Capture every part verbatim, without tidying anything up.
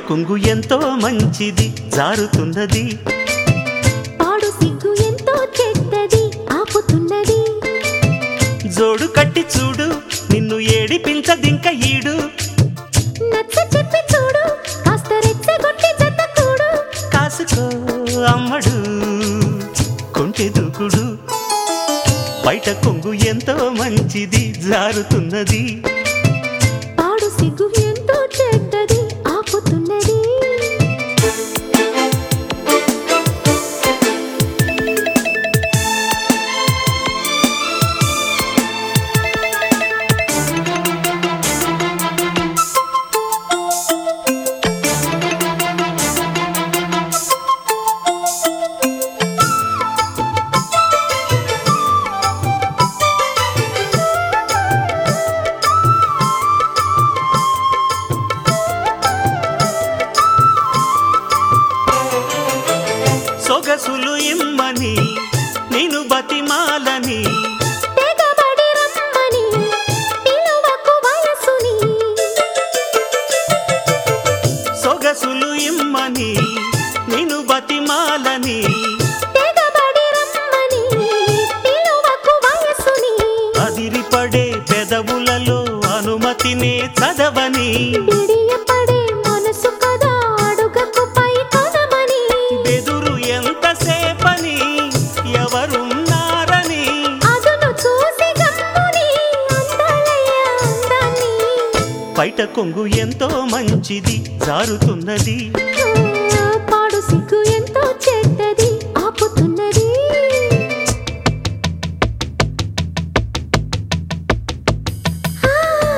కొంగు ఎంతో మంచిది జారుతున్నది, పాడు సిగ్గు ఎంతో చెడ్డది ఆపుతున్నది. జోడు కట్టి చూడు నిన్ను ఏడిపించదింక ఈడు, నచ్చ చెప్పి చూడు కాస్త రెచ్చగొట్టి జత కూడు. కాసుకో అమ్మడు కొంటె దూకుడు, బయట కొంగు ఎంతో మంచిది జారుతున్నది, పాడు సిగ్గు ఎంతో చెడ్డది ఆపుతున్నది. సొగసులు ఇమ్మని నేను బతిమాలని, తెగబడి రమ్మని పిలువకు వయసుని. సొగసులు ఇమ్మని నేను బతిమాలని, తెగబడి రమ్మని పిలువకు వయసుని. అదిరిపడే పెదవులలో అనుమతినే చదవని, బిడియపడే మనసు కదా అడుగకు పై కొనమని. బెదురు ఎంతసేపని ఎవరున్నారని, అదును చూసి గమ్ముని అందాలయ్య అందాన్ని. బయట కొంగు ఎంతో మంచిది జారుతున్నది, ఆ, పాడు సిగ్గు ఎంతో చెడ్డది ఆపుతున్నది. ఆ,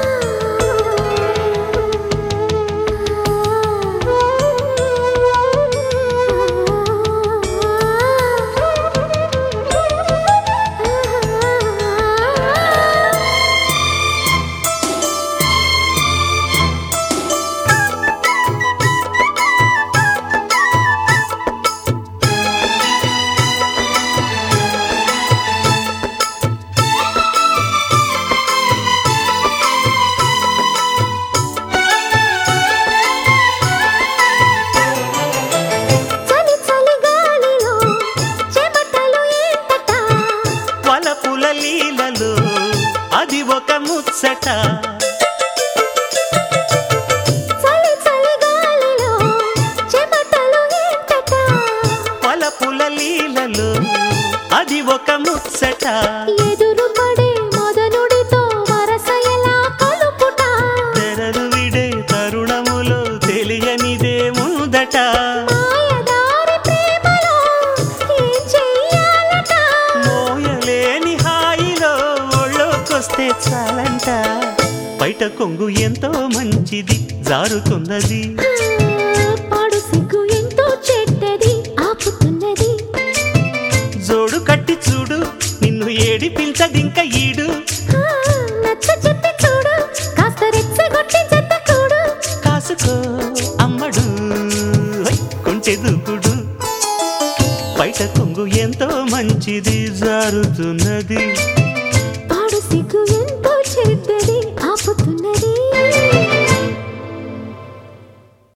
చలి చలి గాలిలో చెమటలు ఏంటట. వలపుల లీలలో అది ఒక ముచ్చట, చలి చలి గాలిలో చెమటలు ఏంటట. వలపుల లీలలో అది ఒక ముచ్చట, ఎదురు పడే మదనుడితో వరస ఎలా కలుపుట. తెరలు విడే తరుణములో తెలియనిదే ముందట, మాయదారి ప్రేమలో ఏం చెయ్యాలట. మోయలేని హాయిలో ఒళ్ళోకొస్తే చాలంట, బయట కొంగు ఎంతో మంచిది జారుతున్నది, ఆ, పాడు సిగ్గు ఎంతో చెడ్డది ఆపుతున్నది. జోడు కట్టి చూడు నిన్ను ఏడిపించదింక ఈడు, ఆ, నచ్చ చెప్పి చూడు కాస్త రెచ్చగొట్టి జత కూడు. కాసుకో అమ్మడు హై, కొంటె దూకుడు, బయట కొంగు ఎంతో మంచిది జారుతున్నది.